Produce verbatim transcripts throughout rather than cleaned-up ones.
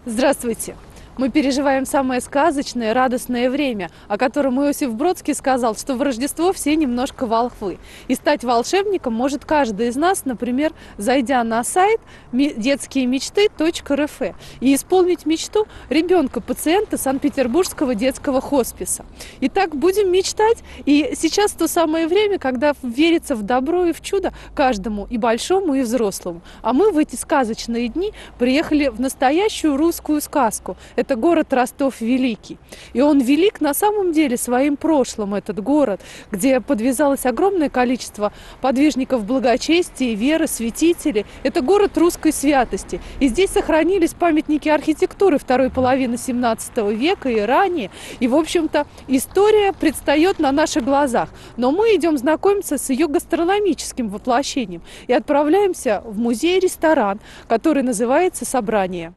Здравствуйте! Мы переживаем самое сказочное, радостное время, о котором Иосиф Бродский сказал, что в Рождество все немножко волхвы. И стать волшебником может каждый из нас, например, зайдя на сайт детские мечты точка эр эф и исполнить мечту ребенка-пациента Санкт-Петербургского детского хосписа. Итак, будем мечтать. И сейчас то самое время, когда верится в добро и в чудо каждому, и большому, и взрослому. А мы в эти сказочные дни приехали в настоящую русскую сказку. Это город Ростов-Великий. И он велик на самом деле своим прошлым, этот город, где подвязалось огромное количество подвижников благочестия, веры, святителей. Это город русской святости. И здесь сохранились памятники архитектуры второй половины семнадцатого века и ранее. И, в общем-то, история предстает на наших глазах. Но мы идем знакомиться с ее гастрономическим воплощением и отправляемся в музей-ресторан, который называется «Собрание».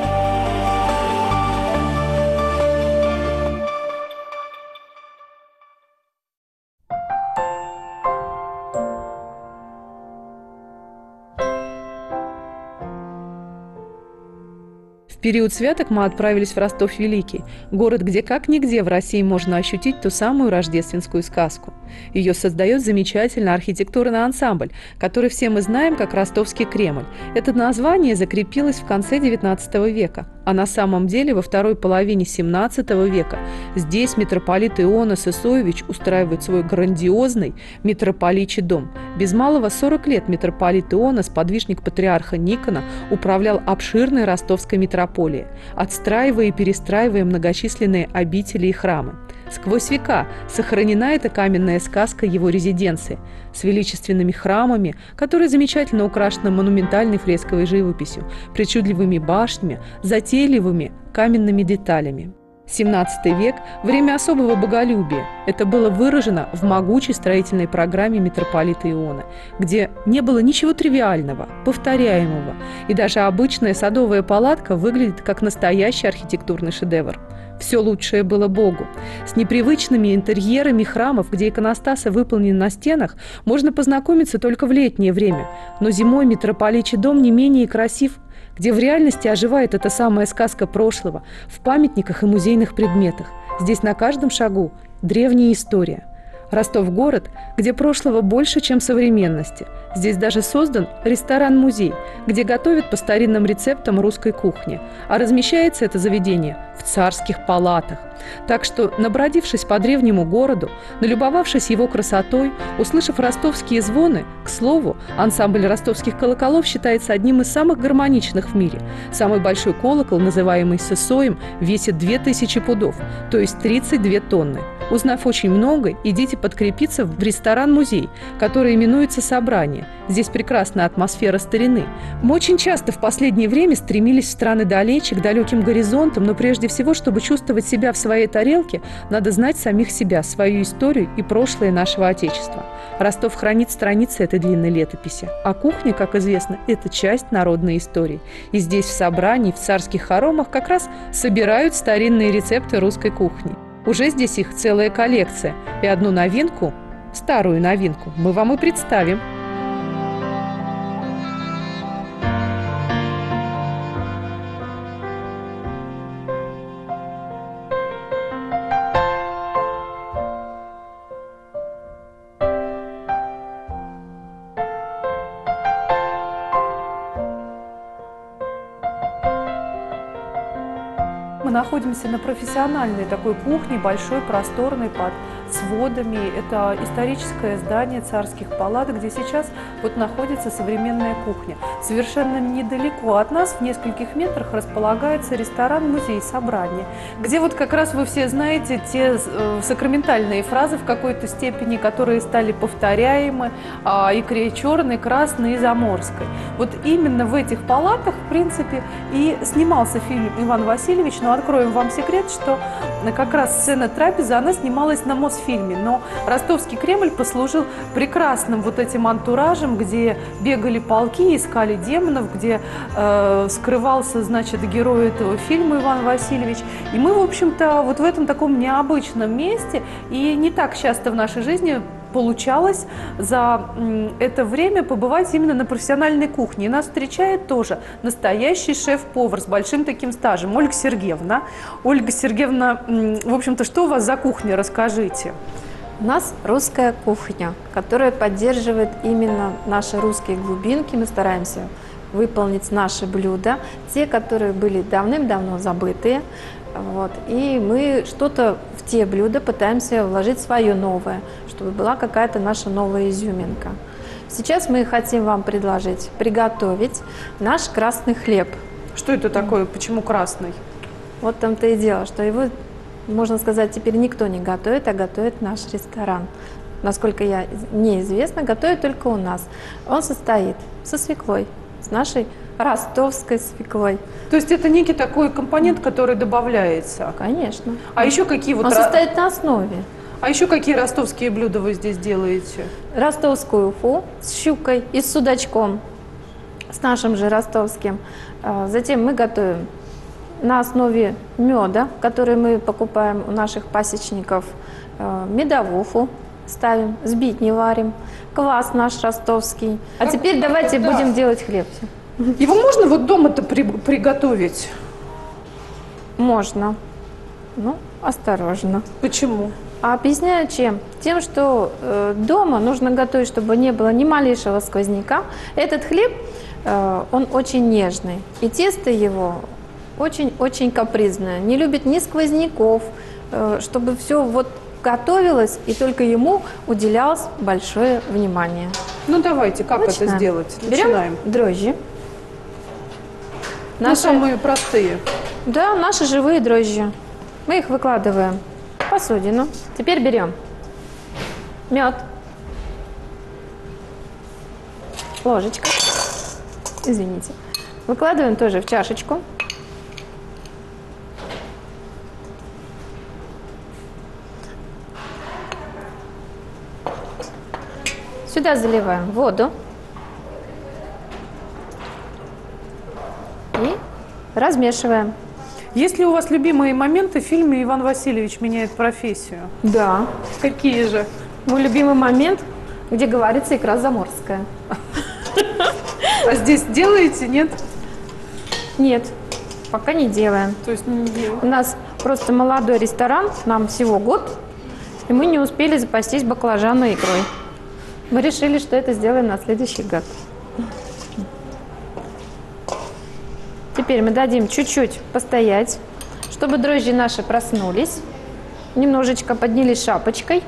В период святок мы отправились в Ростов-Великий, город, где как нигде в России можно ощутить ту самую рождественскую сказку. Ее создает замечательный архитектурный ансамбль, который все мы знаем как Ростовский Кремль. Это название закрепилось в конце девятнадцатого века, а на самом деле во второй половине семнадцатого века здесь митрополит Ионас Исоевич устраивает свой грандиозный митрополичий дом. Без малого сорок лет митрополит Ионас, подвижник патриарха Никона, управлял обширной ростовской митрополией, отстраивая и перестраивая многочисленные обители и храмы. Сквозь века сохранена эта каменная сказка его резиденции с величественными храмами, которые замечательно украшены монументальной фресковой живописью, причудливыми башнями, затейливыми каменными деталями. семнадцатый век – время особого боголюбия. Это было выражено в могучей строительной программе митрополита Иона, где не было ничего тривиального, повторяемого, и даже обычная садовая палатка выглядит как настоящий архитектурный шедевр. Все лучшее было Богу. С непривычными интерьерами храмов, где иконостасы выполнены на стенах, можно познакомиться только в летнее время. Но зимой митрополичий дом не менее красив, где в реальности оживает эта самая сказка прошлого, в памятниках и музейных предметах. Здесь на каждом шагу древняя история. Ростов – город, где прошлого больше, чем современности. Здесь даже создан ресторан-музей, где готовят по старинным рецептам русской кухни. А размещается это заведение в царских палатах. Так что, набродившись по древнему городу, налюбовавшись его красотой, услышав ростовские звоны, к слову, ансамбль ростовских колоколов считается одним из самых гармоничных в мире. Самый большой колокол, называемый сысоем, весит две тысячи пудов, то есть тридцать две тонны. Узнав очень много, идите подкрепиться в ресторан-музей, который именуется «Собрание». Здесь прекрасная атмосфера старины. Мы очень часто в последнее время стремились в страны далече, к далеким горизонтам, но прежде всего, чтобы чувствовать себя в своей тарелке, надо знать самих себя, свою историю и прошлое нашего Отечества. Ростов хранит страницы этой длинной летописи, а кухня, как известно, это часть народной истории. И здесь в Собрании, в царских хоромах как раз собирают старинные рецепты русской кухни. Уже здесь их целая коллекция, и одну новинку, старую новинку, мы вам и представим. Мы находимся на профессиональной такой кухне, большой, просторной, под сводами. Это историческое здание царских палат, где сейчас вот находится современная кухня. Совершенно недалеко от нас, в нескольких метрах, располагается ресторан-музей «Собрание», где вот как раз вы все знаете те сакраментальные фразы в какой-то степени, которые стали повторяемы о икре черной, красной и заморской. Вот именно в этих палатах, в принципе, и снимался фильм «Иван Васильевич», но откроем вам секрет, что как раз сцена трапезы, она снималась на Мосфильме, но Ростовский Кремль послужил прекрасным вот этим антуражем, где бегали полки, искали демонов, где э, скрывался, значит, герой этого фильма Иван Васильевич. И мы, в общем-то, вот в этом таком необычном месте, и не так часто в нашей жизни получалось за это время побывать именно на профессиональной кухне. И нас встречает тоже настоящий шеф-повар с большим таким стажем, Ольга Сергеевна. Ольга Сергеевна, в общем-то, что у вас за кухня, расскажите. У нас русская кухня, которая поддерживает именно наши русские глубинки. Мы стараемся выполнить наши блюда, те, которые были давным-давно забытые. Вот. И мы что-то в те блюда пытаемся вложить свое новое, чтобы была какая-то наша новая изюминка. Сейчас мы хотим вам предложить приготовить наш красный хлеб. Что это такое? Почему красный? Вот в том-то и дело, что его, можно сказать, теперь никто не готовит, а готовит наш ресторан. Насколько я мне известно, готовит только у нас. Он состоит со свеклой, с нашей ростовской свеклой. То есть это некий такой компонент, который добавляется? Конечно. А еще какие вот... Он состоит на основе. А еще какие ростовские блюда вы здесь делаете? Ростовскую уфу с щукой и с судачком, с нашим же ростовским. Затем мы готовим на основе меда, который мы покупаем у наших пасечников, медовуху ставим, сбитни варим, квас наш ростовский. А как теперь давайте да. будем делать хлеб. Его можно вот дома-то при, приготовить? Можно. Ну, осторожно. Почему? А объясняю чем? Тем, что э, дома нужно готовить, чтобы не было ни малейшего сквозняка. Этот хлеб, э, он очень нежный. И тесто его очень-очень капризное. Не любит ни сквозняков, э, чтобы все вот готовилось, и только ему уделялось большое внимание. Ну давайте, как Начинаем. это сделать? Начинаем. Берем дрожжи. Наши, ну, самые простые. Да, наши живые дрожжи. Мы их выкладываем в посудину. Теперь берем мед, ложечка, извините. Выкладываем тоже в чашечку. Сюда заливаем воду и размешиваем. Есть ли у вас любимые моменты в фильме «Иван Васильевич меняет профессию»? Да. Какие же? Мой любимый момент, где говорится икра заморская. А здесь делаете, нет? Нет, пока не делаем. То есть не делаем. У нас просто молодой ресторан, нам всего год, и мы не успели запастись баклажанной икрой. Мы решили, что это сделаем на следующий год. Теперь мы дадим чуть-чуть постоять, чтобы дрожжи наши проснулись, немножечко поднялись шапочкой.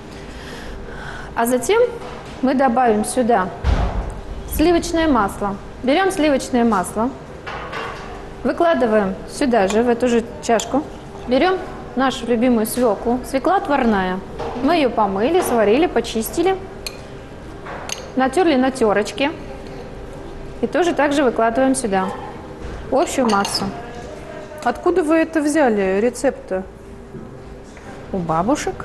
А затем мы добавим сюда сливочное масло. Берем сливочное масло, выкладываем сюда же, в эту же чашку. Берем нашу любимую свеклу, свекла отварная. Мы ее помыли, сварили, почистили, натерли на терочке и тоже также выкладываем сюда. Общую массу. Откуда вы это взяли, рецепты? У бабушек.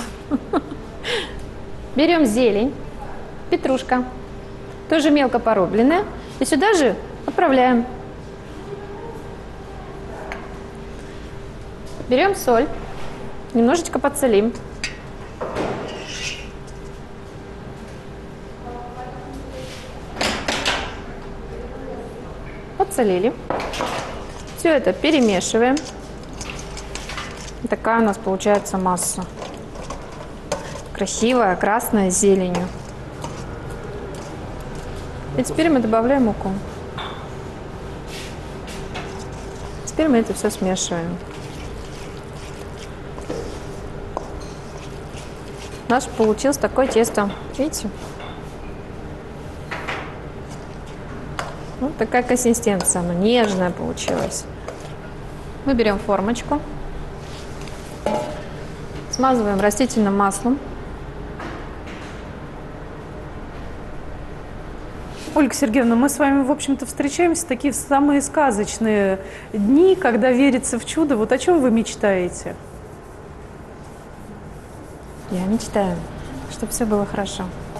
Берем зелень, петрушка, тоже мелко порубленная, и сюда же отправляем. Берем соль, немножечко подсолим. Подсолили. Все это перемешиваем. И такая у нас получается масса. Красивая, красная, с зеленью. И теперь мы добавляем муку. Теперь мы это все смешиваем. У нас получилось такое тесто. Видите? Вот такая консистенция, она нежная получилась. Мы берем формочку, смазываем растительным маслом. Ольга Сергеевна, мы с вами, в общем-то, встречаемся в такие самые сказочные дни, когда верится в чудо. Вот о чем вы мечтаете? Я мечтаю, чтобы все было хорошо.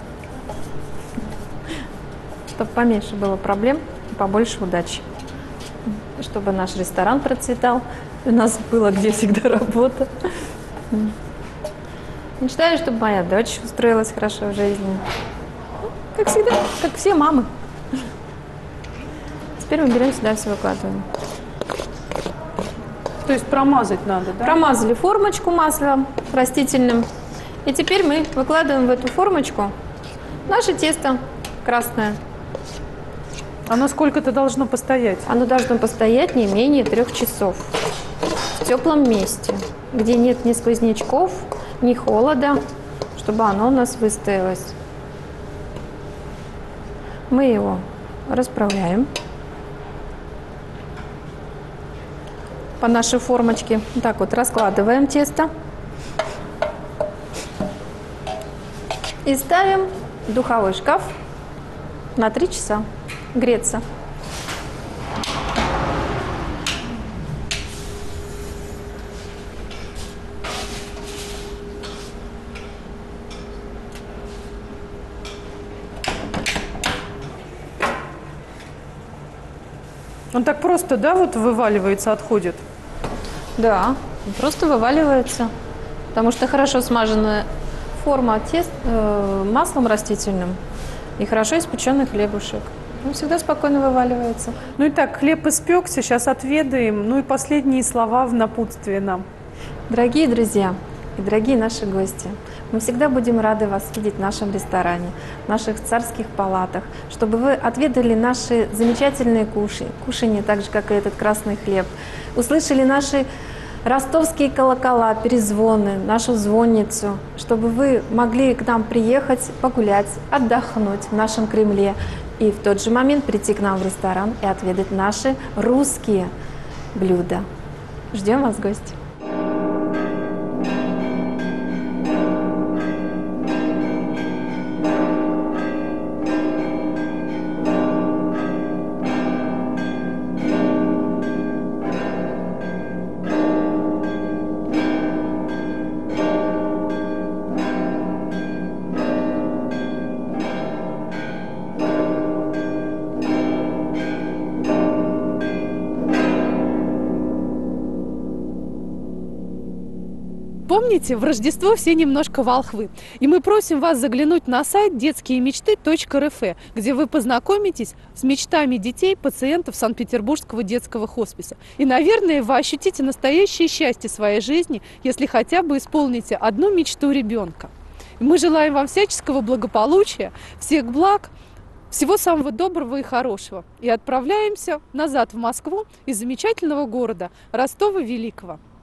Чтобы поменьше было проблем и побольше удачи. Чтобы наш ресторан процветал, у нас было где всегда работа. Мечтаю, чтобы моя дочь устроилась хорошо в жизни. Как всегда, как все мамы. Теперь мы берем сюда все выкладываем. То есть промазать надо, да? Промазали формочку маслом растительным. И теперь мы выкладываем в эту формочку наше тесто красное. Оно сколько-то должно постоять? Оно должно постоять не менее трех часов. В теплом месте, где нет ни сквознячков, ни холода, чтобы оно у нас выстоялось. Мы его расправляем по нашей формочке. Так вот раскладываем тесто и ставим в духовой шкаф на три часа греться. Он так просто, да, вот вываливается, отходит? Да, он просто вываливается, потому что хорошо смаженная форма тест, э, маслом растительным и хорошо испеченный хлебушек. Он всегда спокойно вываливается. Ну и так, хлеб испекся, сейчас отведаем. Ну и последние слова в напутствие нам. Дорогие друзья и дорогие наши гости, мы всегда будем рады вас видеть в нашем ресторане, в наших царских палатах, чтобы вы отведали наши замечательные куши, кушанья, так же, как и этот красный хлеб, услышали наши ростовские колокола, перезвоны, нашу звонницу, чтобы вы могли к нам приехать, погулять, отдохнуть в нашем Кремле и в тот же момент прийти к нам в ресторан и отведать наши русские блюда. Ждем вас, гости! Помните, в Рождество все немножко волхвы. И мы просим вас заглянуть на сайт детские мечты точка эр эф, где вы познакомитесь с мечтами детей, пациентов Санкт-Петербургского детского хосписа. И, наверное, вы ощутите настоящее счастье своей жизни, если хотя бы исполните одну мечту ребенка. И мы желаем вам всяческого благополучия, всех благ, всего самого доброго и хорошего. И отправляемся назад в Москву из замечательного города Ростова Великого.